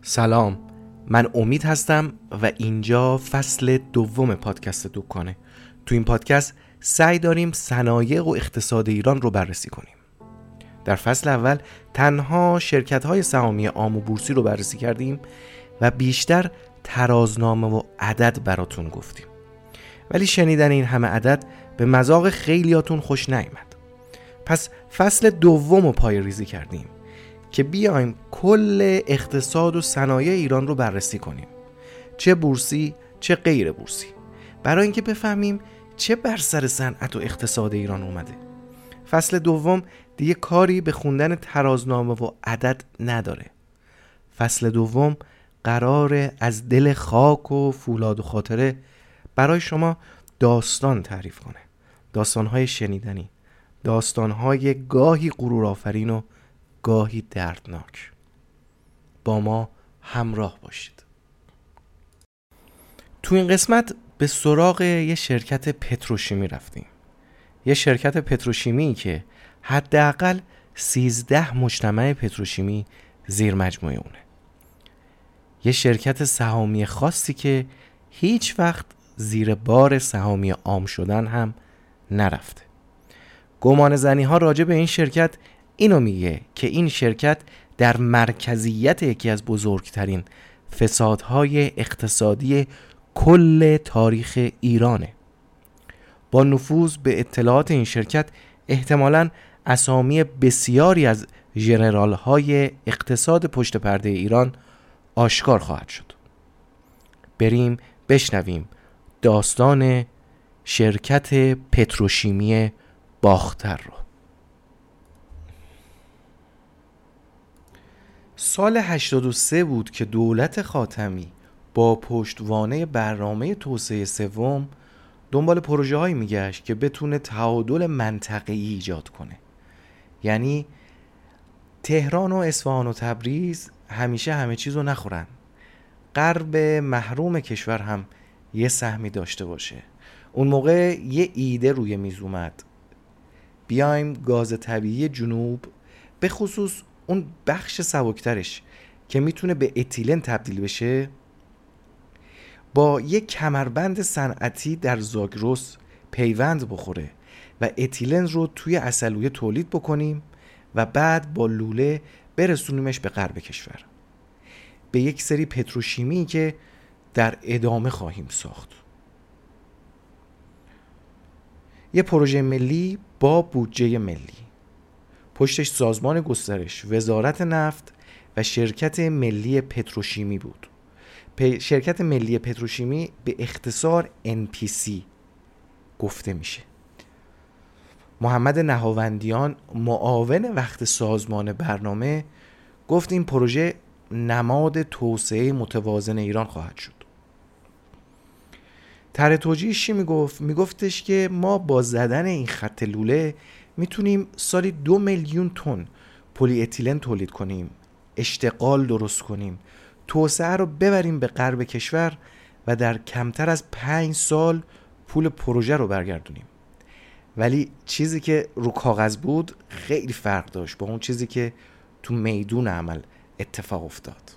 سلام، من امید هستم و اینجا فصل دوم پادکست دوکانه. تو این پادکست سعی داریم صنایع و اقتصاد ایران رو بررسی کنیم. در فصل اول تنها شرکت‌های سهامی عام و بورسی رو بررسی کردیم و بیشتر ترازنامه و عدد براتون گفتیم. ولی شنیدن این همه عدد به مذاق خیلیاتون خوش نیامد. پس فصل دوم رو پای ریزی کردیم که بیایم کل اقتصاد و صنایع ایران رو بررسی کنیم، چه بورسی چه غیر بورسی، برای اینکه بفهمیم چه بر سر صنعت و اقتصاد ایران اومده. فصل دوم دیگه کاری به خوندن ترازنامه و عدد نداره. فصل دوم قراره از دل خاک و فولاد و خاطره برای شما داستان تعریف کنه، داستان‌های شنیدنی، داستان‌های گاهی غرورآفرین و گاهی دردناک. با ما همراه باشید. تو این قسمت به سراغ یه شرکت پتروشیمی رفتیم. یه شرکت پتروشیمی که حداقل 13 مجتمع پتروشیمی زیر مجموعه اونه. یه شرکت سهامی خاصی که هیچ وقت زیر بار سهامی عام شدن هم نرفته. گمان زنی ها راجع به این شرکت اینو میگه که این شرکت در مرکزیت یکی از بزرگترین فسادهای اقتصادی کل تاریخ ایرانه. با نفوذ به اطلاعات این شرکت احتمالاً اسامی بسیاری از ژنرال های اقتصاد پشت پرده ایران آشکار خواهد شد. بریم بشنویم داستان شرکت پتروشیمی باختر رو. سال 83 بود که دولت خاتمی با پشتوانه برنامه توسعه سوم دنبال پروژه هایی میگشت که بتونه تعادل منطقه‌ای ایجاد کنه. یعنی تهران و اصفهان و تبریز همیشه همه چیزو نخورن، غرب محروم کشور هم یه سهمی داشته باشه. اون موقع یه ایده روی میز اومد، بیایم گاز طبیعی جنوب، به خصوص اون بخش سبکترش که میتونه به اتیلن تبدیل بشه، با یک کمربند صنعتی در زاگرس پیوند بخوره و اتیلن رو توی عسلویه تولید بکنیم و بعد با لوله برسونیمش به غرب کشور، به یک سری پتروشیمی که در ادامه خواهیم ساخت. یه پروژه ملی با بودجه ملی، پشتش سازمان گسترش، وزارت نفت و شرکت ملی پتروشیمی بود. شرکت ملی پتروشیمی به اختصار NPC گفته میشه. محمد نهاوندیان معاون وقت سازمان برنامه گفت این پروژه نماد توسعه متوازن ایران خواهد شد. طرح توجیهش چی میگفت؟ میگفتش که ما با زدن این خط لوله میتونیم سالی 2 میلیون تن پلی اتیلن تولید کنیم، اشتغال درست کنیم، توسعه رو ببریم به غرب کشور و در کمتر از 5 سال پول پروژه رو برگردونیم. ولی چیزی که رو کاغذ بود خیلی فرق داشت با اون چیزی که تو میدون عمل اتفاق افتاد.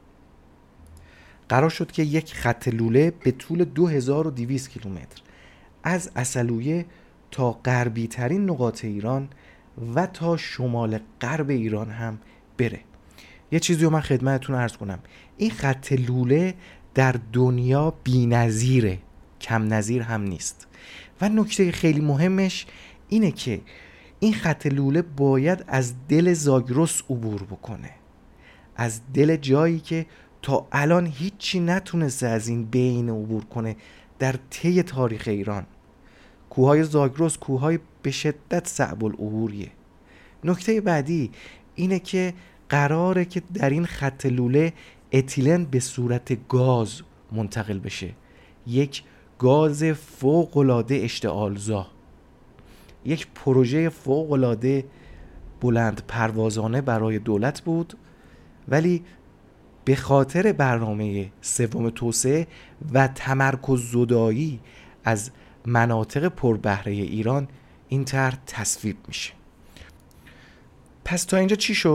قرار شد که یک خط لوله به طول 2200 کیلومتر از عسلویه تا غربی ترین نقاط ایران و تا شمال غرب ایران هم بره. یه چیزی رو من خدمتتون عرض کنم، این خط لوله در دنیا بی‌نظیره، کم نظیر هم نیست. و نکته خیلی مهمش اینه که این خط لوله باید از دل زاگرس عبور بکنه، از دل جایی که تا الان هیچی نتونسته از این بین عبور کنه در طی تاریخ ایران. کوههای زاگرس کوههای به شدت صعب العبوریه. نکته بعدی اینه که قراره که در این خط لوله اتیلن به صورت گاز منتقل بشه، یک گاز فوق‌العاده اشتعالزا، یک پروژه فوق‌العاده بلند پروازانه برای دولت بود. ولی به خاطر برنامه سوم توسعه و تمرکز زدایی از مناطق پربهره ایران این طرح تصویب میشه. پس تا اینجا چی شد؟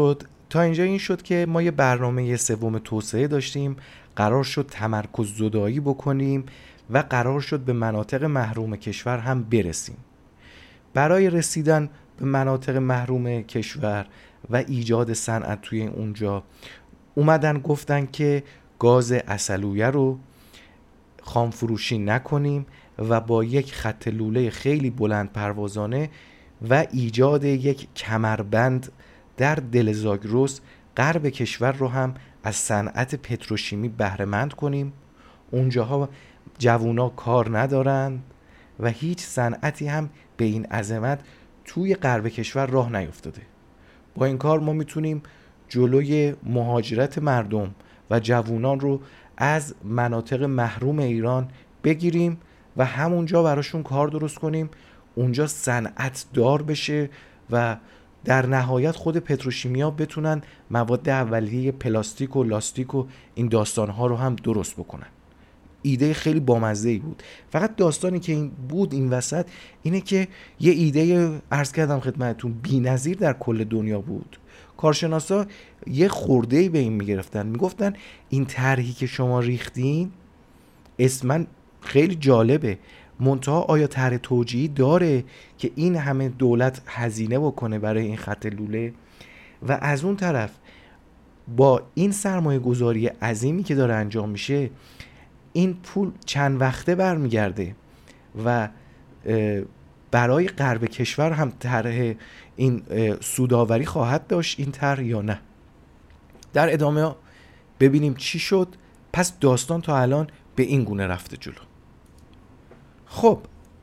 تا اینجا این شد که ما یه برنامه سوم توسعه داشتیم، قرار شد تمرکز زدایی بکنیم و قرار شد به مناطق محروم کشور هم برسیم. برای رسیدن به مناطق محروم کشور و ایجاد صنعت توی اونجا اومدن گفتن که گاز عسلویه رو خامفروشی نکنیم و با یک خط لوله خیلی بلند پروازانه و ایجاد یک کمربند در دل زاگرس غرب کشور رو هم از صنعت پتروشیمی بهره مند کنیم. اونجاها جوونا کار ندارن و هیچ صنعتی هم به این عظمت توی غرب کشور راه نیفتاده. با این کار ما میتونیم جلوی مهاجرت مردم و جوونان رو از مناطق محروم ایران بگیریم و همونجا براشون کار درست کنیم، اونجا صنعت دار بشه و در نهایت خود پتروشیمیا بتونن مواد اولیه پلاستیک و لاستیک و این داستانها رو هم درست بکنن. ایده خیلی بامزه‌ای بود. فقط داستانی که این بود این وسط اینه که یه ایده عرض کردم خدمتتون بی‌نظیر در کل دنیا بود. کارشناسا یه خورده‌ای به این میگرفتن، میگفتن این طرحی که شما ریختین اسمن خیلی جالبه، منتها آیا طرح توجیهی داره که این همه دولت هزینه بکنه برای این خط لوله؟ و از اون طرف با این سرمایه گذاری عظیمی که داره انجام میشه این پول چند وقته برمیگرده و برای غرب کشور هم طرح این سوداوری خواهد داشت این طرح یا نه؟ در ادامه ببینیم چی شد. پس داستان تا الان به این گونه رفته جلو. خب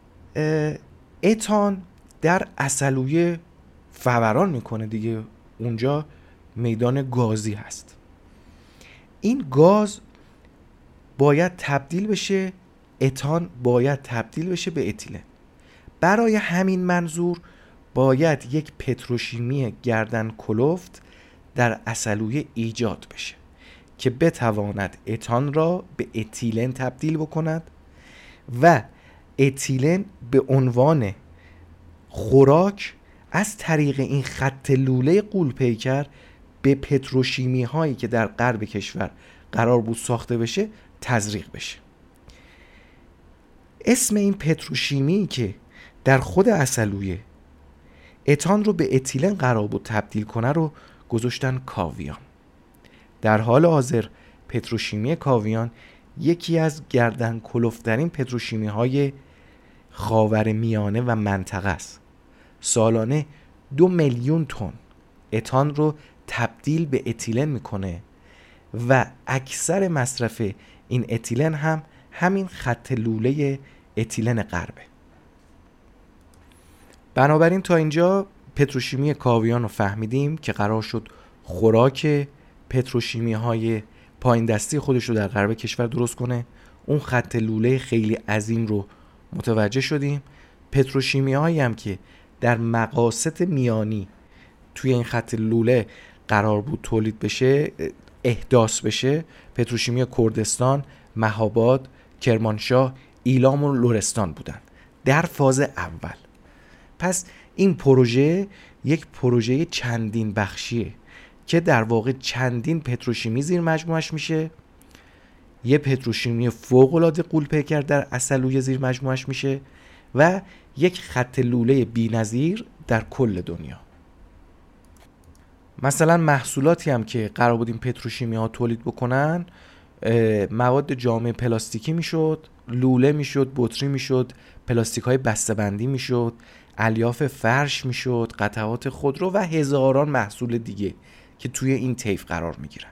اتان در عسلویه فوران میکنه دیگه، اونجا میدان گازی هست. این گاز باید تبدیل بشه، اتان باید تبدیل بشه به اتیلن. برای همین منظور باید یک پتروشیمی گردن کلفت در عسلویه ایجاد بشه که بتواند اتان را به اتیلن تبدیل بکند و اتیلن به عنوان خوراک از طریق این خط لوله غول‌پیکر به پتروشیمی هایی که در غرب کشور قرار بود ساخته بشه تزریق بشه. اسم این پتروشیمی که در خود عسلویه اتان رو به اتیلن قرار بود تبدیل کنه رو گذاشتن کاویان. در حال حاضر پتروشیمی کاویان یکی از گردن کلفترین پتروشیمی های خاورمیانه و منطقه است. سالانه 2 میلیون تن اتان رو تبدیل به اتیلن میکنه و اکثر مصرف این اتیلن هم همین خط لوله اتیلن غربه. بنابراین تا اینجا پتروشیمی کاویان رو فهمیدیم که قرار شد خوراک پتروشیمی های پایین دستی خودش رو در غرب کشور درست کنه. اون خط لوله خیلی عظیم رو متوجه شدیم. پتروشیمی هایی هم که در مقاصد میانی توی این خط لوله قرار بود تولید بشه، احداث بشه، پتروشیمی کردستان، مهاباد، کرمانشاه، ایلام و لرستان بودن در فاز اول. پس این پروژه یک پروژه چندین بخشیه که در واقع چندین پتروشیمی زیر مجموعش میشه. یه پتروشیمی فوق‌العاده غول‌پیکر در عسلویه زیر مجموعش میشه و یک خط لوله بی‌نظیر در کل دنیا. مثلا محصولاتی هم که قرار بود این پتروشیمی ها تولید بکنن مواد جامع پلاستیکی میشد، لوله میشد، بطری میشد، پلاستیک های بسته‌بندی میشد، الیاف فرش میشد، قطعات خودرو و هزاران محصول دیگه که توی این طیف قرار میگیرن.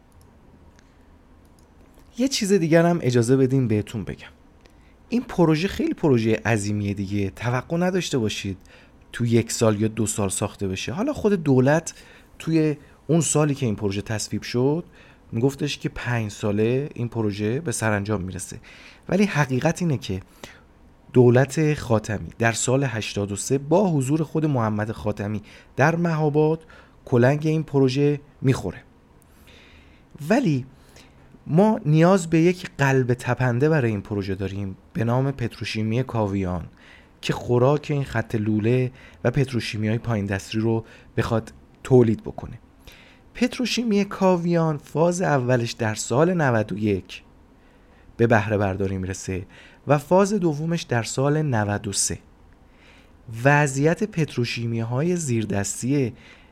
یه چیز دیگر هم اجازه بدین بهتون بگم. این پروژه خیلی پروژه عظیمیه دیگه، توقع نداشته باشید تو 1 سال یا 2 سال ساخته بشه. حالا خود دولت توی اون سالی که این پروژه تصویب شد میگفتش که 5 ساله این پروژه به سرانجام میرسه، ولی حقیقت اینه که دولت خاتمی در سال 83 با حضور خود محمد خاتمی در مهاباد کلنگ این پروژه میخوره. ولی ما نیاز به یک قلب تپنده برای این پروژه داریم به نام پتروشیمی کاویان که خوراک این خط لوله و پتروشیمی های پایین دستی رو بخواد تولید بکنه. پتروشیمی کاویان فاز اولش در سال 91 به بهره برداری میرسه و فاز دومش در سال 93. وضعیت پتروشیمی های زیردستی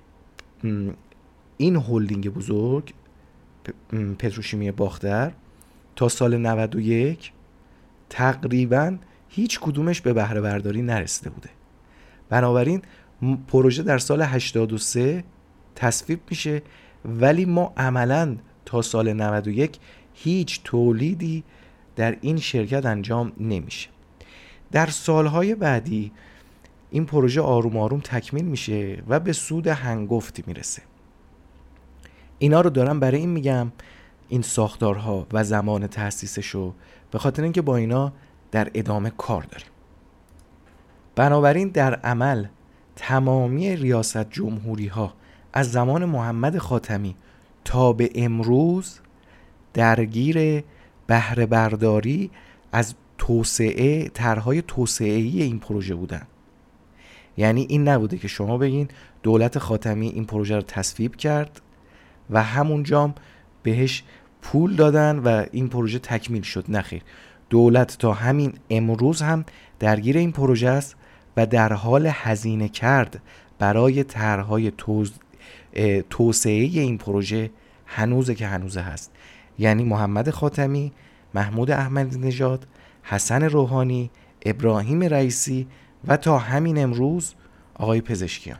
این هلدینگ بزرگ پتروشیمی باختر تا سال 91 تقریبا هیچ کدومش به بهره برداری نرسیده بوده. بنابراین پروژه در سال 83 تصویب میشه، ولی ما عملاً تا سال 91 هیچ تولیدی در این شرکت انجام نمیشه. در سالهای بعدی این پروژه آروم آروم تکمیل میشه و به سود هنگفتی میرسه. اینا رو دارم برای این میگم، این ساختارها و زمان تأسیسشو، به خاطر اینکه با اینا در ادامه کار داریم. بنابراین در عمل تمامی ریاست جمهوری ها از زمان محمد خاتمی تا به امروز درگیر بهره برداری از توسعه، طرح‌های توسعه‌ای این پروژه بودن. یعنی این نبوده که شما بگین دولت خاتمی این پروژه رو تصویب کرد و همونجا بهش پول دادن و این پروژه تکمیل شد. نخیر، دولت تا همین امروز هم درگیر این پروژه است و در حال هزینه کرد برای طرح‌های توسعه این پروژه هنوزه که هنوزه هست. یعنی محمد خاتمی، محمود احمدی نژاد، حسن روحانی، ابراهیم رئیسی و تا همین امروز آقای پزشکیان.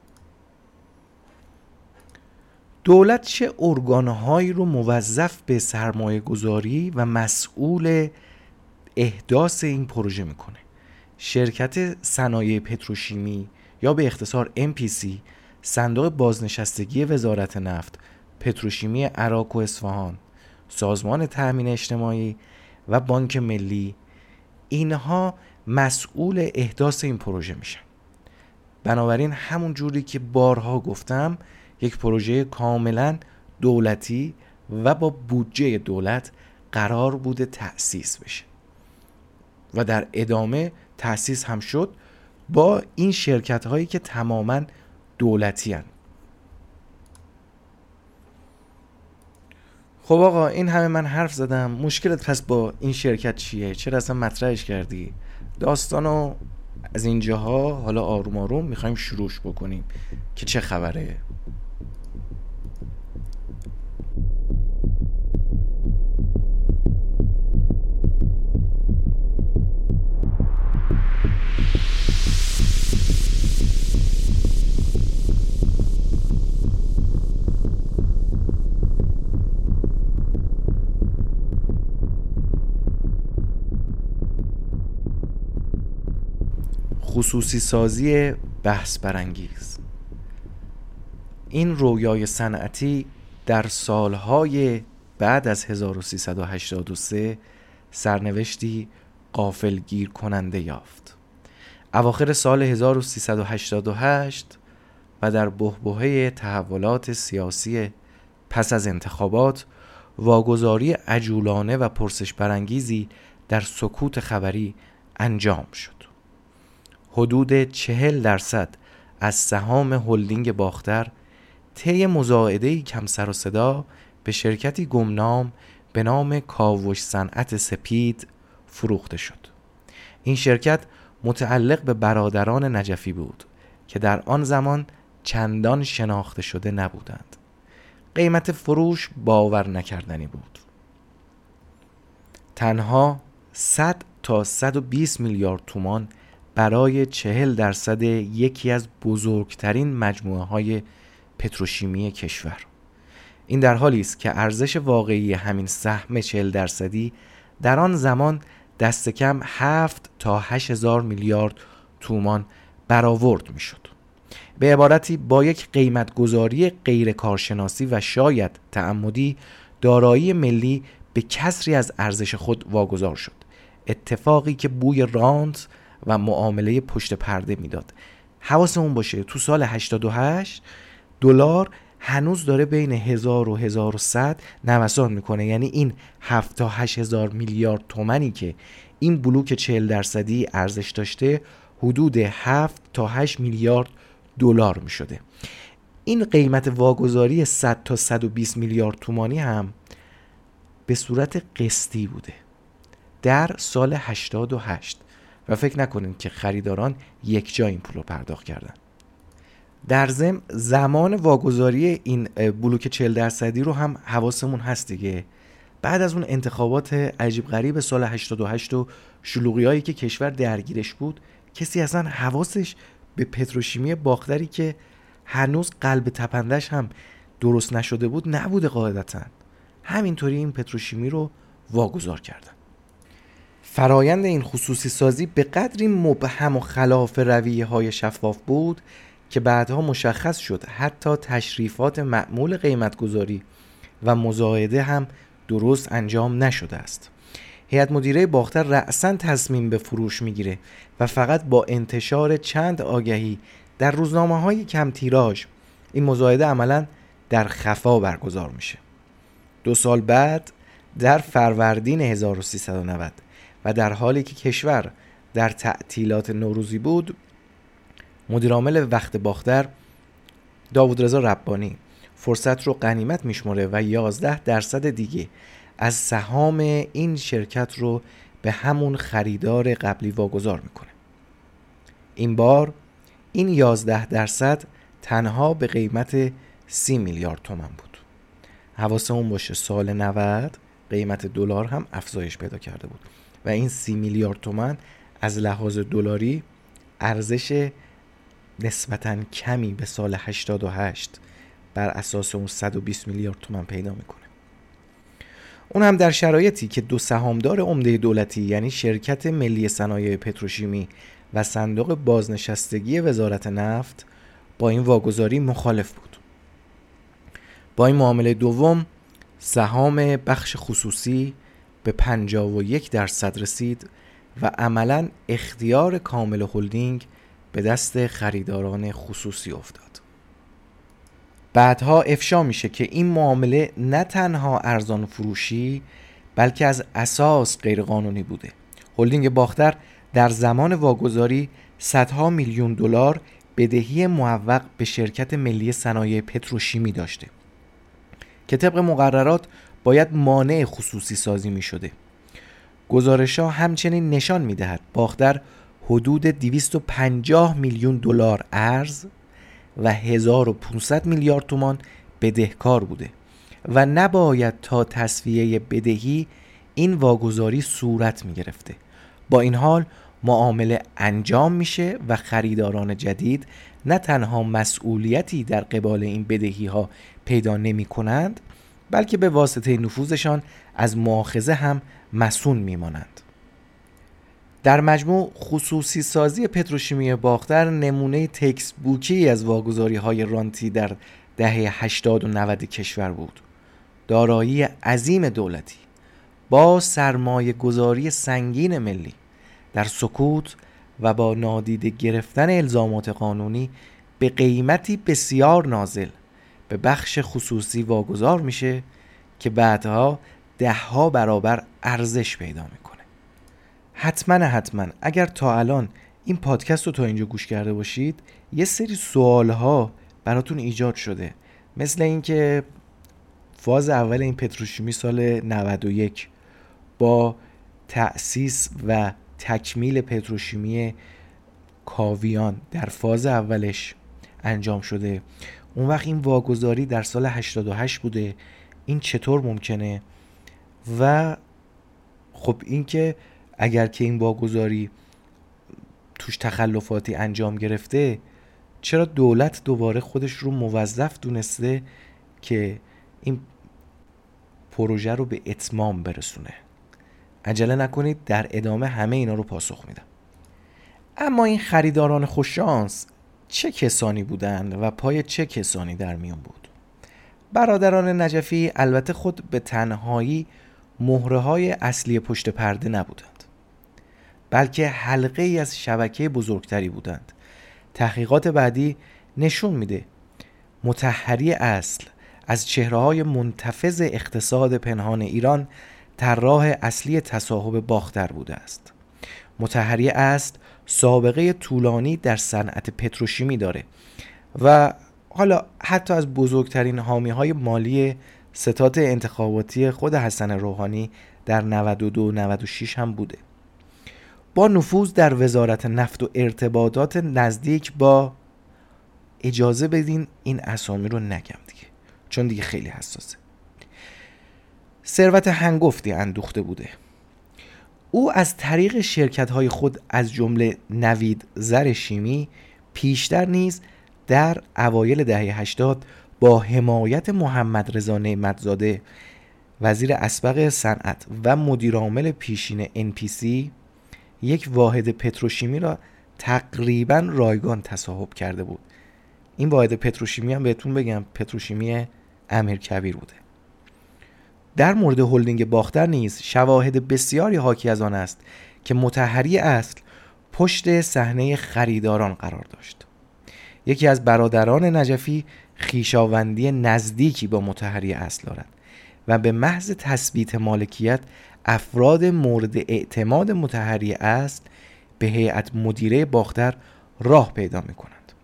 دولت چه ارگان‌هایی رو موظف به سرمایه گذاری و مسئول احداث این پروژه میکنه؟ شرکت صنایع پتروشیمی یا به اختصار MPC، صندوق بازنشستگی وزارت نفت، پتروشیمی عراق و اصفهان، سازمان تأمین اجتماعی و بانک ملی، اینها مسئول احداث این پروژه میشن. بنابراین همون جوری که بارها گفتم، یک پروژه کاملا دولتی و با بودجه دولت قرار بوده تأسیس بشه و در ادامه تأسیس هم شد با این شرکت هایی که تماما دولتی هن. خب آقا، این همه من حرف زدم، مشکلت پس با این شرکت چیه؟ چرا اصلا مطرحش کردی؟ داستانو از اینجاها حالا آروم آروم میخوایم شروعش بکنیم که چه خبره. خصوصی سازی بحث برانگیز. این رویای صنعتی در سالهای بعد از 1383 سرنوشتی غافلگیر کننده یافت. اواخر سال 1388 و در بحبوحه تحولات سیاسی پس از انتخابات، واگذاری عجولانه و پرسش برانگیزی در سکوت خبری انجام شد. حدود 40% از سهام هلدینگ باختر طی مزایده‌ای کم سر و صدا به شرکتی گمنام به نام کاوش صنعت سپید فروخته شد. این شرکت متعلق به برادران نجفی بود که در آن زمان چندان شناخته شده نبودند. قیمت فروش باور نکردنی بود. تنها 100 تا 120 میلیارد تومان برای 40% یکی از بزرگترین مجموعه های پتروشیمی کشور. این در حالی است که ارزش واقعی همین سهم 40% در آن زمان دست کم 7 تا 8000 میلیارد تومان برآورد می شد. به عبارتی با یک قیمت گذاری غیر کارشناسی و شاید تعمدی، دارایی ملی به کسری از ارزش خود واگذار شد. اتفاقی که بوی رانت و معامله پشت پرده میداد. حواسمون باشه تو سال 88 دلار هنوز داره بین 1000 و 1100 نوسان میکنه. یعنی این 7 تا 8000 میلیارد تومانی که این بلوک 40% ارزش داشته، حدود 7 تا 8 میلیارد دلار میشده. این قیمت واگذاری 100 تا 120 میلیارد تومانی هم به صورت قسطی بوده در سال 88 و فکر نکنین که خریداران یک جا این پول رو پرداخت کردن. در ضمن زمان واگذاری این بلوک 40% رو هم حواسمون هست دیگه. بعد از اون انتخابات عجیب غریب سال 88 و شلوغی‌هایی که کشور درگیرش بود، کسی اصلا حواسش به پتروشیمی باختری که هنوز قلب تپندش هم درست نشده بود نبوده قاعدتاً. همینطوری این پتروشیمی رو واگذار کردن. فرایند این خصوصی سازی به قدری مبهم و خلاف رویه‌های شفاف بود که بعدها مشخص شد حتی تشریفات معمول قیمت‌گذاری و مزایده هم درست انجام نشده است. هیئت مدیره باختر رأساً تصمیم به فروش میگیره و فقط با انتشار چند آگهی در روزنامه‌های کم تیراژ این مزایده عملاً در خفا برگزار میشه. 2 سال بعد در فروردین 1390 و در حالی که کشور در تعطیلات نوروزی بود، مدیرعامل وقت باختر داوود رضا ربانی فرصت رو غنیمت میشمره و 11% دیگه از سهام این شرکت رو به همون خریدار قبلی واگذار میکنه. این بار این 11% تنها به قیمت 30 میلیارد تومان بود. حواسمون باشه سال 90 قیمت دلار هم افزایش پیدا کرده بود و این 30 میلیارد تومان از لحاظ دلاری ارزش نسبتاً کمی به سال 88 بر اساس اون 120 میلیارد تومان پیدا میکنه. اون هم در شرایطی که 2 سهامدار عمده دولتی یعنی شرکت ملی صنایع پتروشیمی و صندوق بازنشستگی وزارت نفت با این واگذاری مخالف بود. با این معامله دوم سهام بخش خصوصی به 51% رسید و عملاً اختیار کامل هلدینگ به دست خریداران خصوصی افتاد. بعدها افشا میشه که این معامله نه تنها ارزان فروشی بلکه از اساس غیرقانونی بوده. هلدینگ باختر در زمان واگذاری صدها میلیون دلار بدهی معوق به شرکت ملی صنایع پتروشیمی داشته که طبق مقررات باید مانع خصوصی سازی می شده. گزارش‌ها همچنین نشان می دهد باختر حدود 250 میلیون دلار ارز و 1500 میلیارد تومان بدهکار بوده و نباید تا تسویه بدهی این واگذاری صورت می گرفته. با این حال معامله انجام میشه و خریداران جدید نه تنها مسئولیتی در قبال این بدهی ها پیدا نمی کنند بلکه به واسطه نفوذشان از مؤاخذه هم مصون می مانند. در مجموع خصوصی سازی پتروشیمی باختر نمونه تکست بوکی از واگذاری های رانتی در دهه 80 و 90 کشور بود. دارایی عظیم دولتی با سرمایه گذاری سنگین ملی در سکوت و با نادیده گرفتن الزامات قانونی به قیمتی بسیار نازل به بخش خصوصی واگذار میشه که بعدها 10 برابر ارزش پیدا میکنه. حتما اگر تا الان این پادکست رو تا اینجا گوش کرده باشید یه سری سوالها براتون ایجاد شده، مثل اینکه فاز اول این پتروشیمی سال 91 با تأسیس و تکمیل پتروشیمی کاویان در فاز اولش انجام شده، اون وقت این واگذاری در سال 88 بوده، این چطور ممکنه؟ و خب این که اگر که این واگذاری توش تخلفاتی انجام گرفته، چرا دولت دوباره خودش رو موظف دونسته که این پروژه رو به اتمام برسونه؟ عجله نکنید، در ادامه همه اینا رو پاسخ میدم. اما این خریداران خوششانس چه کسانی بودند و پای چه کسانی در میون بود؟ برادران نجفی البته خود به تنهایی مهره‌های اصلی پشت پرده نبودند، بلکه حلقه ای از شبکه بزرگتری بودند. تحقیقات بعدی نشون میده مطهری اصل از چهره‌های منتفض اقتصاد پنهان ایران طراح اصلی تصاحب باختر بوده است. مطهری اصل سابقه طولانی در صنعت پتروشیمی داره و حالا حتی از بزرگترین حامی‌های مالی ستاد انتخاباتی خود حسن روحانی در 92-96 هم بوده. با نفوذ در وزارت نفت و ارتباطات نزدیک با، اجازه بدین این اسامی رو نگم دیگه چون دیگه خیلی حساسه، ثروت هنگفتی اندوخته بوده. او از طریق شرکت‌های خود از جمله نوید زر شیمی پیشتر نیز در اوایل دهه 80 با حمایت محمد رضا نعمت‌زاده وزیر اسبق صنعت و مدیر عامل پیشین NPC یک واحد پتروشیمی را تقریباً رایگان تصاحب کرده بود. این واحد پتروشیمی هم بهتون بگم پتروشیمی امیرکبیر بوده. در مورد هلدینگ باختر نیز شواهد بسیاری حاکی از آن است که مطهری اصل پشت صحنه خریداران قرار داشت. یکی از برادران نجفی خویشاوندی نزدیکی با مطهری اصل دارد و به محض تثبیت مالکیت افراد مورد اعتماد مطهری اصل به هیئت مدیره باختر راه پیدا می کنند.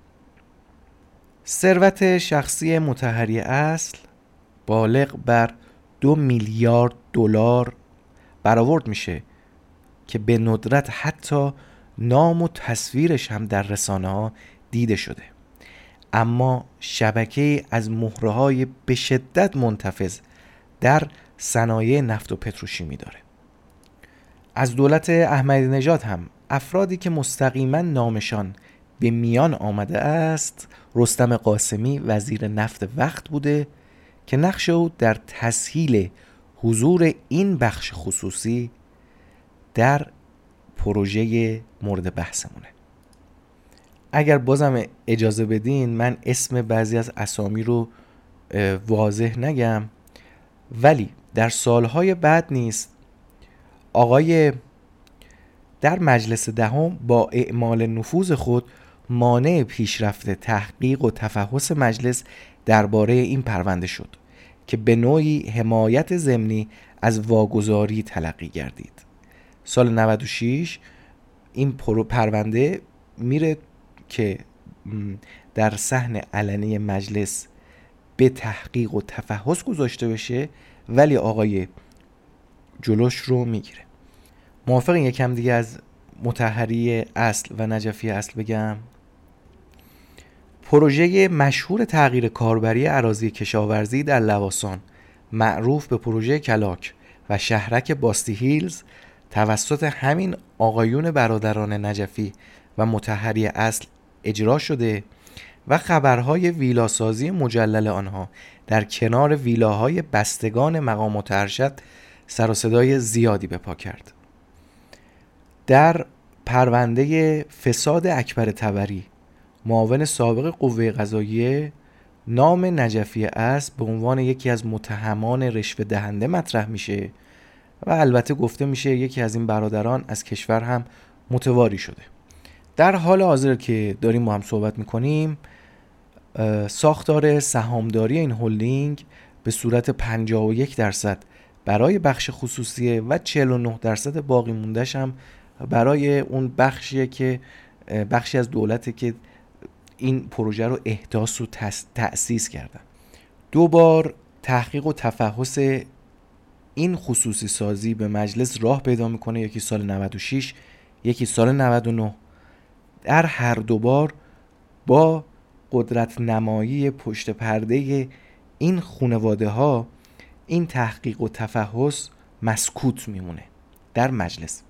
ثروت شخصی مطهری اصل بالغ بر 2 میلیارد دلار برآورد میشه که به ندرت حتی نام و تصویرش هم در رسانه ها دیده شده، اما شبکه از مهره‌های به شدت منتفض در صنایع نفت و پتروشیمی داره. از دولت احمدی نژاد هم افرادی که مستقیما نامشان به میان آمده است رستم قاسمی وزیر نفت وقت بوده که نقش او در تسهیل حضور این بخش خصوصی در پروژه مورد بحثمونه. اگر بازم اجازه بدین من اسم بعضی از اسامی رو واضح نگم، ولی در سالهای بعد نیست آقای در مجلس دهم با اعمال نفوذ خود مانع پیشرفت تحقیق و تفحص مجلس درباره این پرونده شد که به نوعی حمایت ضمنی از واگذاری تلقی گردید. سال 96 این پرونده میره که در صحن علنی مجلس به تحقیق و تفحص گذاشته بشه، ولی آقای جلوش رو میگیره. موافقین یکم دیگه از مطهری اصل و نجفی اصل بگم؟ پروژه مشهور تغییر کاربری اراضی کشاورزی در لواسان معروف به پروژه کلاک و شهرک باستی هیلز توسط همین آقایون برادران نجفی و مطهری اصل اجرا شده و خبرهای ویلاسازی مجلل آنها در کنار ویلاهای بستگان مقامات ارشد سر و صدای زیادی به پا کرد. در پرونده فساد اکبر طبری معاون سابق قوه قضاییه نام نجفی اصل به عنوان یکی از متهمان رشوه دهنده مطرح میشه و البته گفته میشه یکی از این برادران از کشور هم متواری شده. در حال حاضر که داریم با هم صحبت میکنیم ساختار سهامداری این هلدینگ به صورت 51% برای بخش خصوصیه و 49% باقی موندهش هم برای اون بخشیه که بخشی از دولته که این پروژه رو احداث و تأسیس کردن. 2 بار تحقیق و تفحص این خصوصی سازی به مجلس راه پیدا میکنه، یکی سال 96 یکی سال 99. در هر 2 بار با قدرت نمایی پشت پرده این خانواده ها این تحقیق و تفحص مسکوت میمونه در مجلس.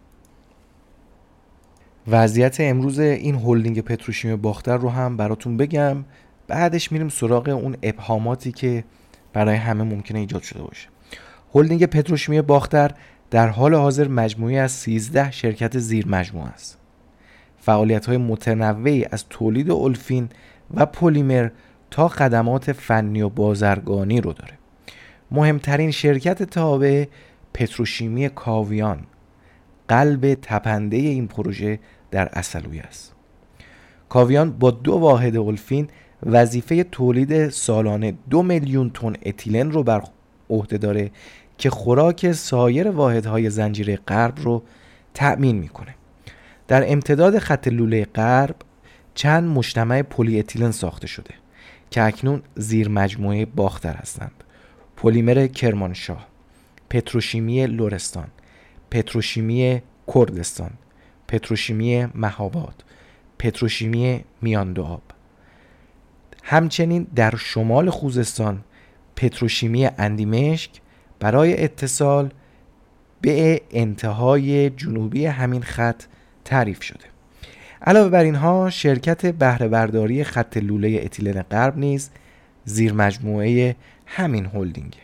وضعیت امروز این هلدینگ پتروشیمی باختر رو هم براتون بگم، بعدش میریم سراغ اون ابهاماتی که برای همه ممکنه ایجاد شده باشه. هلدینگ پتروشیمی باختر در حال حاضر مجموعی از 13 شرکت زیر مجموعه است. فعالیت‌های متنوعی از تولید اولفین و پلیمر تا خدمات فنی و بازرگانی رو داره. مهمترین شرکت تابع پتروشیمی کاویان قلب تپنده این پروژه در عسلویه است. کاویان با 2 واحد اولفین وظیفه تولید سالانه 2 میلیون تن اتیلن رو بر عهده داره که خوراک سایر واحدهای زنجیره غرب رو تأمین میکنه. در امتداد خط لوله غرب چند مجتمع پلی اتیلن ساخته شده که اکنون زیر مجموعه باختر هستند: پلیمر کرمانشاه، پتروشیمی لرستان، پتروشیمی کردستان، پتروشیمی مهاباد، پتروشیمی میان دو آب. همچنین در شمال خوزستان پتروشیمی اندیمشک برای اتصال به انتهای جنوبی همین خط تعریف شده. علاوه بر اینها شرکت بهره برداری خط لوله اتیلن غرب نیز زیر مجموعه همین هلدینگه.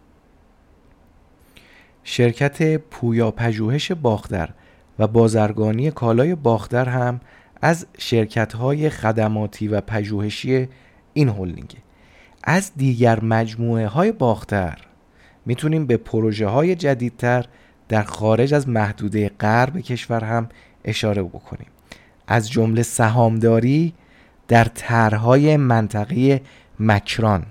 شرکت پویا پژوهش باختر و بازرگانی کالای باختر هم از شرکت‌های خدماتی و پژوهشی این هلدینگه. از دیگر مجموعه‌های باختر میتونیم به پروژه‌های جدیدتر در خارج از محدوده غرب کشور هم اشاره بکنیم، از جمله سهامداری در طرح‌های منطقه مکران.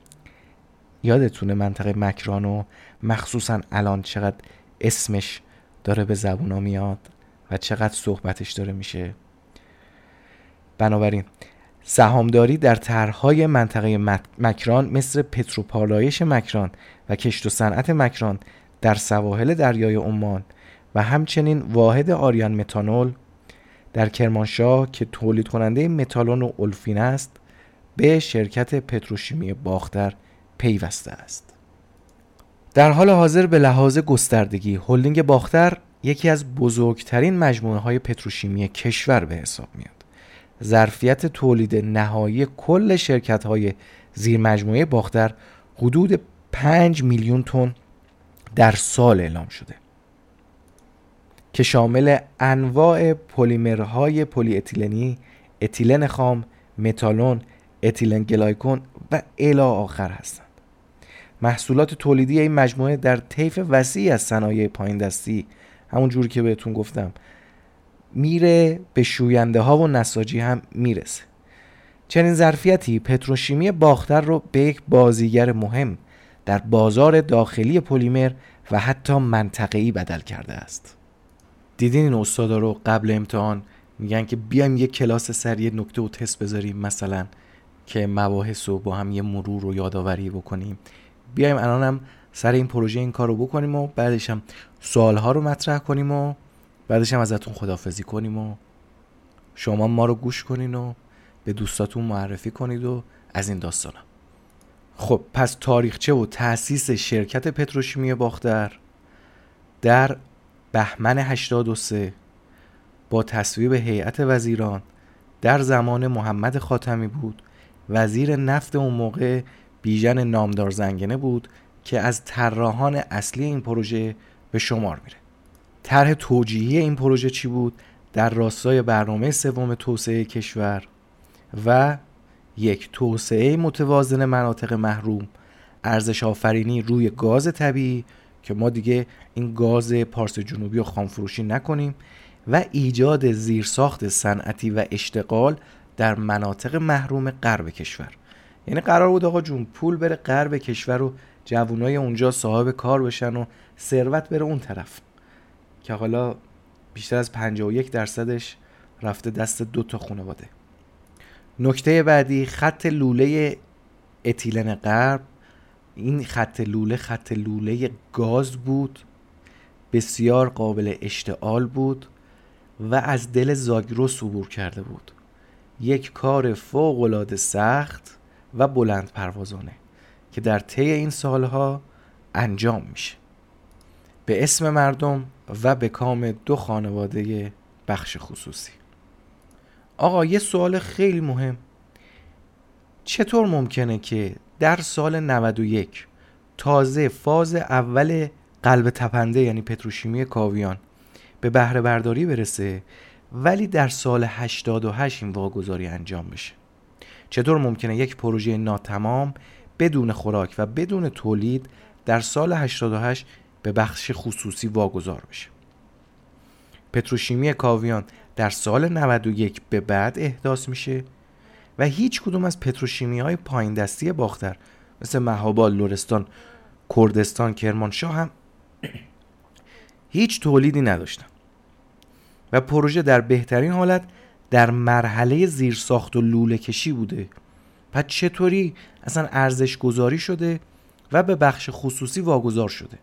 یادتونه منطقه مکرانو مخصوصا الان چقدر اسمش داره به زبونا میاد و چقدر صحبتش داره میشه. بنابراین سهامداری در طرح‌های منطقه مکران مثل پتروپالایش مکران و کشت و صنعت مکران در سواحل دریای عمان و همچنین واحد آریان متانول در کرمانشاه که تولید کننده متالون و اولفین است به شرکت پتروشیمی باختر پیوسته است. در حال حاضر به لحاظ گستردگی هلدینگ باختر یکی از بزرگترین مجموعه‌های پتروشیمی کشور به حساب میاد. ظرفیت تولید نهایی کل شرکت‌های زیر مجموعه باختر حدود 5 میلیون تن در سال اعلام شده که شامل انواع پلیمرهای پلی اتیلنی، اتیلن خام، متالون، اتیلن گلایکون و الی آخر هستند. محصولات تولیدی این مجموعه در طیف وسیعی از صنایع پایین دستی، همون جوری که بهتون گفتم، میره به شوینده ها و نساجی هم میرسه. چنین ظرفیتی پتروشیمی باختر رو به یک بازیگر مهم در بازار داخلی پلیمر و حتی منطقه‌ای بدل کرده است. دیدین این استادا رو قبل امتحان میگن که بیایم یک کلاس سری نکته و تست بذاریم، مثلا که مباحث رو با هم یه مرور رو یادآوری بکنیم. بیایم الان هم سر این پروژه این کار رو بکنیم و بعدش هم سوالها رو مطرح کنیم و بعدش هم ازتون خداحافظی کنیم و شما ما رو گوش کنین و به دوستاتون معرفی کنید و از این داستانا. خب پس تاریخچه و تأسیس شرکت پتروشیمی باختر در بهمن 83 با تصویب هیئت وزیران در زمان محمد خاتمی بود. وزیر نفت اون موقع بیژن نامدار زنگنه بود که از طراحان اصلی این پروژه به شمار میره. طرح توجیهی این پروژه چی بود؟ در راستای برنامه سوم توسعه کشور و یک توسعه متوازن مناطق محروم، ارزش آفرینی روی گاز طبیعی که ما دیگه این گاز پارس جنوبی رو خامفروشی نکنیم و ایجاد زیرساخت صنعتی و اشتغال در مناطق محروم غرب کشور. یعنی قرار بود آقا جون پول بره غرب کشور و جوانای اونجا صاحب کار بشن و ثروت بره اون طرف، که حالا بیشتر از 51% رفته دست 2 خانواده. نکته بعدی خط لوله اتیلن غرب. این خط لوله گاز بود، بسیار قابل اشتعال بود و از دل زاگرس عبور کرده بود. یک کار فوق‌العاده سخت و بلند پروازانه که در طی این سالها انجام میشه به اسم مردم و به کام 2 خانواده بخش خصوصی. آقا یه سوال خیلی مهم، چطور ممکنه که در سال 91 تازه فاز اول قلب تپنده یعنی پتروشیمی کاویان به بهره برداری برسه ولی در سال 88 این واگذاری انجام بشه؟ چطور ممکنه یک پروژه ناتمام بدون خوراک و بدون تولید در سال 88 به بخش خصوصی واگذار بشه؟ پتروشیمی کاویان در سال 91 به بعد احداث میشه و هیچ کدوم از پتروشیمی های پایین دستی باختر مثل مهاباد، لرستان، کردستان، کرمانشاه هم هیچ تولیدی نداشتن و پروژه در بهترین حالت در مرحله زیرساخت و لوله کشی بوده پس چطوری اصلا ارزش گذاری شده و به بخش خصوصی واگذار شده؟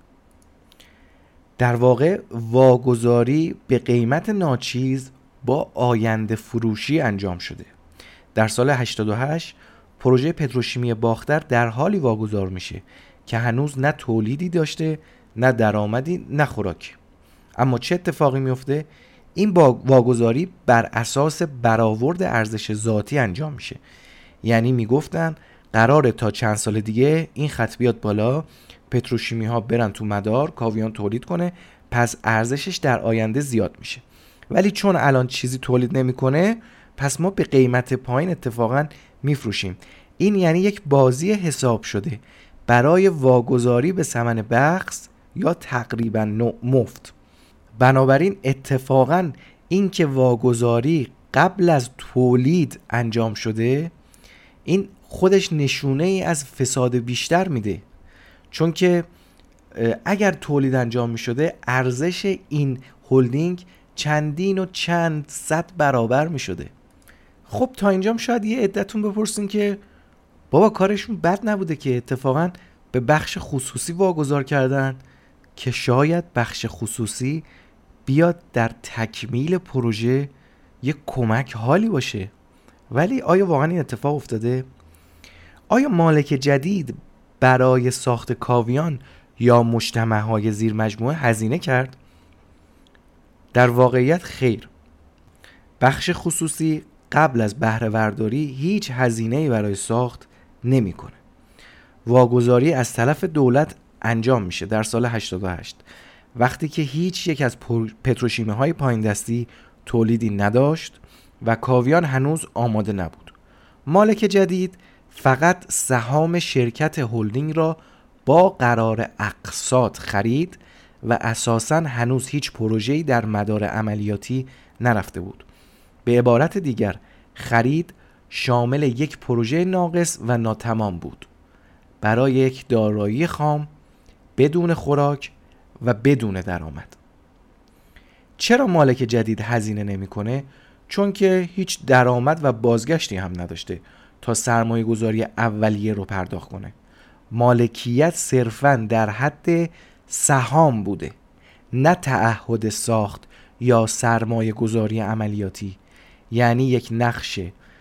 در واقع واگذاری به قیمت ناچیز با آینده فروشی انجام شده. در سال 88 پروژه پتروشیمی باختر در حالی واگذار میشه که هنوز نه تولیدی داشته، نه درآمدی، نه خوراکی. اما چه اتفاقی میفته؟ این واگذاری بر اساس برآورد ارزش ذاتی انجام میشه. یعنی میگفتن قراره تا چند سال دیگه این خط بیاد بالا، پتروشیمی ها برن تو مدار، کاویان تولید کنه، پس ارزشش در آینده زیاد میشه. ولی چون الان چیزی تولید نمیکنه، پس ما به قیمت پایین اتفاقا میفروشیم. این یعنی یک بازی حساب شده برای واگذاری به ثمن بخس یا تقریبا مفت. بنابراین اتفاقا این که واگذاری قبل از تولید انجام شده، این خودش نشونه ای از فساد بیشتر میده، چون که اگر تولید انجام می شده ارزش این هلدینگ چندین و چند صد برابر می شده. خب تا اینجام شاید یه عدتون بپرسین که بابا کارشون بد نبوده که اتفاقا به بخش خصوصی واگذار کردن که شاید بخش خصوصی بیاد در تکمیل پروژه یک کمک حالی باشه. ولی آیا واقعا این اتفاق افتاده؟ آیا مالک جدید برای ساخت کاویان یا مجتمع‌های زیر مجموعه هزینه کرد؟ در واقعیت خیر. بخش خصوصی قبل از بهره برداری هیچ هزینه‌ای برای ساخت نمی‌کنه. واگذاری از طرف دولت انجام میشه در سال 88 وقتی که هیچ یک از پتروشیمی‌های پایین دستی تولیدی نداشت و کاویان هنوز آماده نبود. مالک جدید فقط سهام شرکت هلدینگ را با قرار اقساط خرید و اساساً هنوز هیچ پروژه‌ای در مدار عملیاتی نرفته بود. به عبارت دیگر خرید شامل یک پروژه ناقص و ناتمام بود برای یک دارایی خام بدون خوراک و بدون درآمد. چرا مالک جدید هزینه نمی‌کنه؟ چون که هیچ درآمد و بازگشتی هم نداشته تا سرمایه گذاری اولیه رو پرداخت کنه. مالکیت صرفاً در حد سهام بوده، نه تعهد ساخت یا سرمایه گذاری عملیاتی، یعنی یک نقش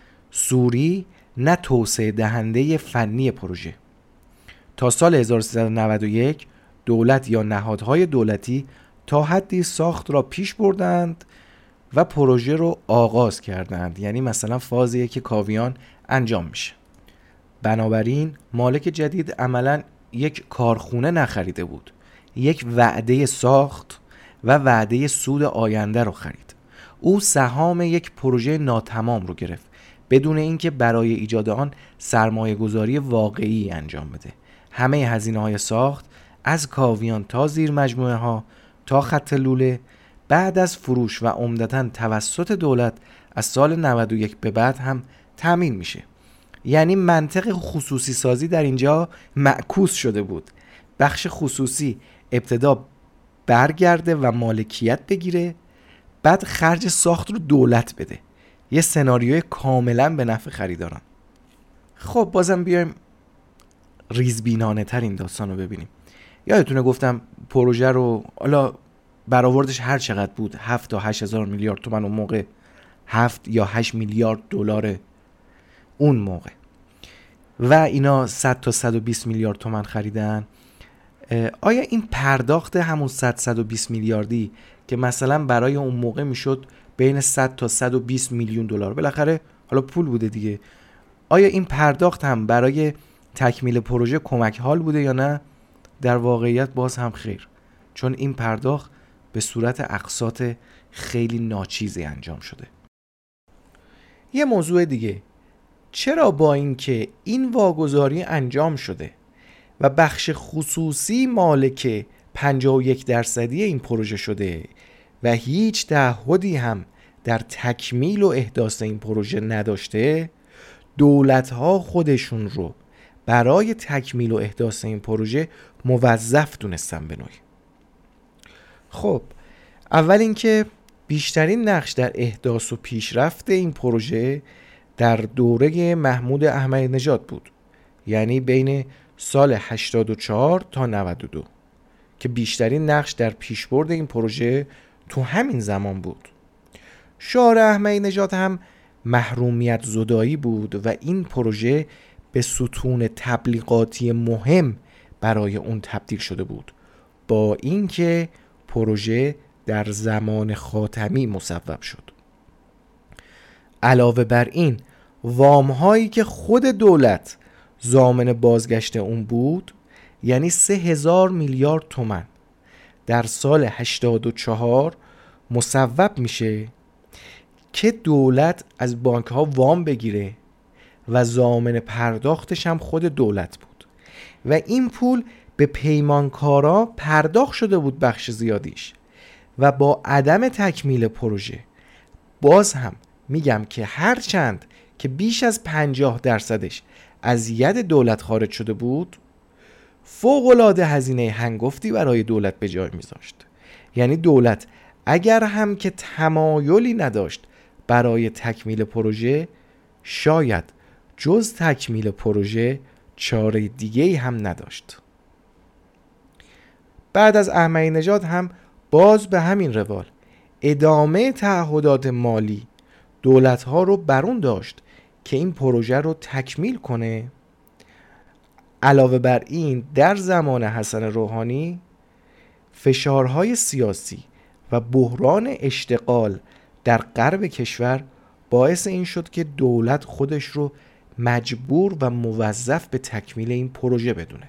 سوری نه توسعه دهنده فنی پروژه. تا سال 1391 دولت یا نهادهای دولتی تا حدی ساخت را پیش بردند و پروژه رو آغاز کردند، یعنی مثلا فاز یک کاویان انجام میشه. بنابراین مالک جدید عملاً یک کارخونه نخریده بود، یک وعده ساخت و وعده سود آینده رو خرید. او سهام یک پروژه ناتمام رو گرفت بدون اینکه برای ایجاد آن سرمایه گذاری واقعی انجام بده. همه هزینه‌های ساخت از کاویان تا زیر مجموعه ها تا خط لوله بعد از فروش و عمدتاً توسط دولت از سال 91 به بعد هم تامین میشه. یعنی منطق خصوصی سازی در اینجا معکوس شده بود. بخش خصوصی ابتدا برگرده و مالکیت بگیره، بعد خرج ساخت رو دولت بده. یه سناریوی کاملا به نفع خریداران. خب بازم بیایم ریزبینانه تر این داستان رو ببینیم. یادتونه گفتم پروژه رو حالا برآوردش هر چقدر بود 7 تا 8 هزار میلیارد تومان اون موقع، 7 یا 8 میلیارد دلار اون موقع، و اینا 100 تا 120 میلیارد تومان خریدن. آیا این پرداخت همون 100-120 میلیاردی که مثلا برای اون موقع میشد بین 100 تا 120 میلیون دلار، بالاخره حالا پول بوده دیگه، آیا این پرداخت هم برای تکمیل پروژه کمک حال بوده یا نه؟ در واقعیت باز هم خیر، چون این پرداخت به صورت اقساط خیلی ناچیزی انجام شده. یه موضوع دیگه، چرا با اینکه این واگذاری انجام شده و بخش خصوصی مالک 51% این پروژه شده و هیچ تعهدی هم در تکمیل و احداث این پروژه نداشته، دولت‌ها خودشون رو برای تکمیل و احداث این پروژه موظف دونستن به نوعی؟ خب اول اینکه بیشترین نقش در احداث و پیشرفت این پروژه در دوره محمود احمدی نژاد بود، یعنی بین سال 84 تا 92 که بیشترین نقش در پیشبرد این پروژه تو همین زمان بود. شعار احمدی نژاد هم محرومیت زدایی بود و این پروژه به ستون تبلیغاتی مهم برای اون تبدیل شده بود، با اینکه پروژه در زمان خاتمی مصوب شد. علاوه بر این وام هایی که خود دولت ضامن بازگشت اون بود، یعنی 3000 میلیارد تومان در سال 84 مصوب میشه که دولت از بانک ها وام بگیره و ضامن پرداختش هم خود دولت بود و این پول به پیمانکارا پرداخت شده بود بخش زیادیش و با عدم تکمیل پروژه باز هم میگم که هرچند که بیش از 50% از ید دولت خارج شده بود، فوق‌العاده هزینه هنگفتی برای دولت به جای میذاشت. یعنی دولت اگر هم که تمایلی نداشت برای تکمیل پروژه، شاید جز تکمیل پروژه چاره دیگه‌ای هم نداشت. بعد از احمدی نژاد هم باز به همین روال ادامه تعهدات مالی دولت‌ها رو برون داشت که این پروژه رو تکمیل کنه. علاوه بر این در زمان حسن روحانی فشارهای سیاسی و بحران اشتغال در غرب کشور باعث این شد که دولت خودش رو مجبور و موظف به تکمیل این پروژه بدونه.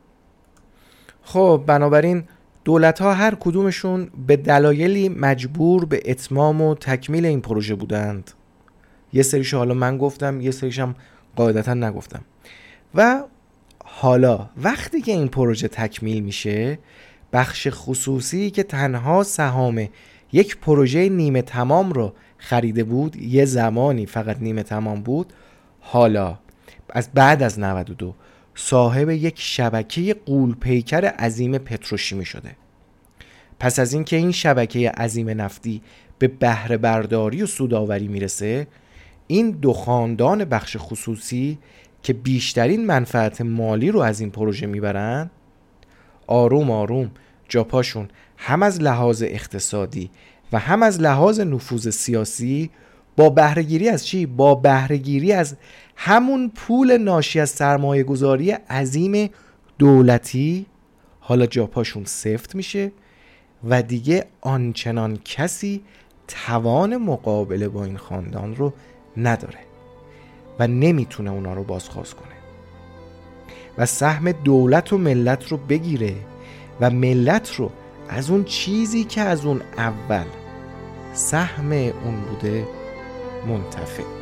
خب بنابراین دولت‌ها هر کدومشون به دلایلی مجبور به اتمام و تکمیل این پروژه بودند. یه سریش حالا من گفتم، یه سریش هم قاعدتا نگفتم. و حالا وقتی که این پروژه تکمیل میشه، بخش خصوصی که تنها سهام یک پروژه نیمه تمام رو خریده بود، یه زمانی فقط نیمه تمام بود، حالا از بعد از 92 صاحب یک شبکه غول‌پیکر عظیم پتروشیمی شده. پس از اینکه این شبکه عظیم نفتی به بهره برداری و سودآوری میرسه، این دو خاندان بخش خصوصی که بیشترین منفعت مالی رو از این پروژه میبرن، آروم آروم جاپاشون هم از لحاظ اقتصادی و هم از لحاظ نفوذ سیاسی با بهره‌گیری از چی؟ با بهره‌گیری از همون پول ناشی از سرمایه گذاری عظیم دولتی حالا جاپاشون سفت میشه و دیگه آنچنان کسی توان مقابله با این خاندان رو نداره و نمیتونه اونا رو بازخواست کنه و سهم دولت و ملت رو بگیره و ملت رو از اون چیزی که از اون اول سهم اون بوده منتفع کنه.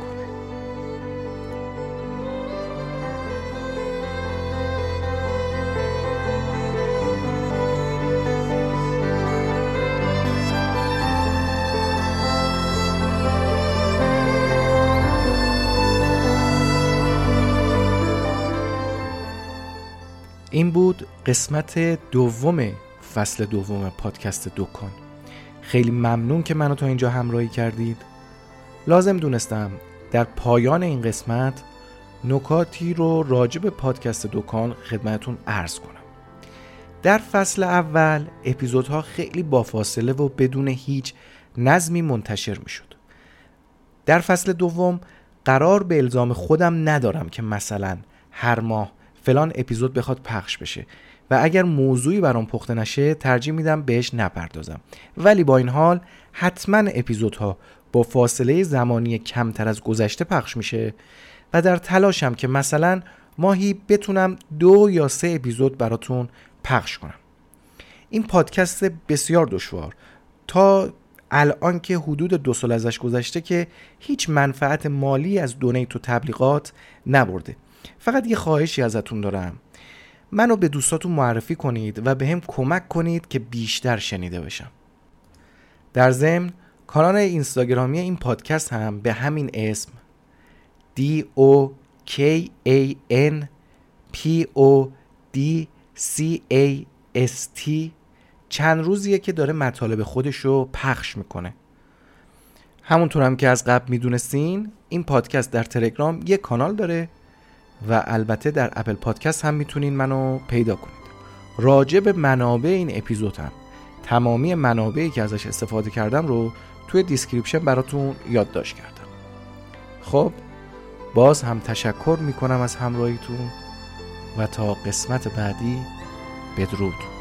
این بود قسمت دوم فصل دوم پادکست دکان. خیلی ممنون که منو تا اینجا همراهی کردید. لازم دونستم در پایان این قسمت نکاتی رو راجع به پادکست دکان خدمتتون عرض کنم. در فصل اول اپیزودها خیلی با فاصله و بدون هیچ نظمی منتشر می شد. در فصل دوم قرار به الزام خودم ندارم که مثلا هر ماه فلان اپیزود بخواد پخش بشه و اگر موضوعی برام پخته نشه ترجیح میدم بهش نپردازم، ولی با این حال حتما اپیزودها با فاصله زمانی کمتر از گذشته پخش میشه و در تلاشم که مثلا ماهی بتونم 2 یا 3 اپیزود براتون پخش کنم. این پادکست بسیار دشوار تا الان که حدود 2 سال ازش گذشته که هیچ منفعت مالی از دونیت و تبلیغات نبرده. فقط یه خواهشی ازتون دارم، منو به دوستاتون معرفی کنید و به هم کمک کنید که بیشتر شنیده بشم. در ضمن کانال اینستاگرامی این پادکست هم به همین اسم DOKANPODCAST چند روزیه که داره مطالب خودشو پخش میکنه. همونطور هم که از قبل میدونستین این پادکست در تلگرام یک کانال داره و البته در اپل پادکست هم میتونین منو پیدا کنید. راجع به منابع این اپیزود هم تمامی منابعی که ازش استفاده کردم رو توی دیسکریپشن براتون یادداشت کردم. خب باز هم تشکر میکنم از همراهیتون و تا قسمت بعدی بدرود.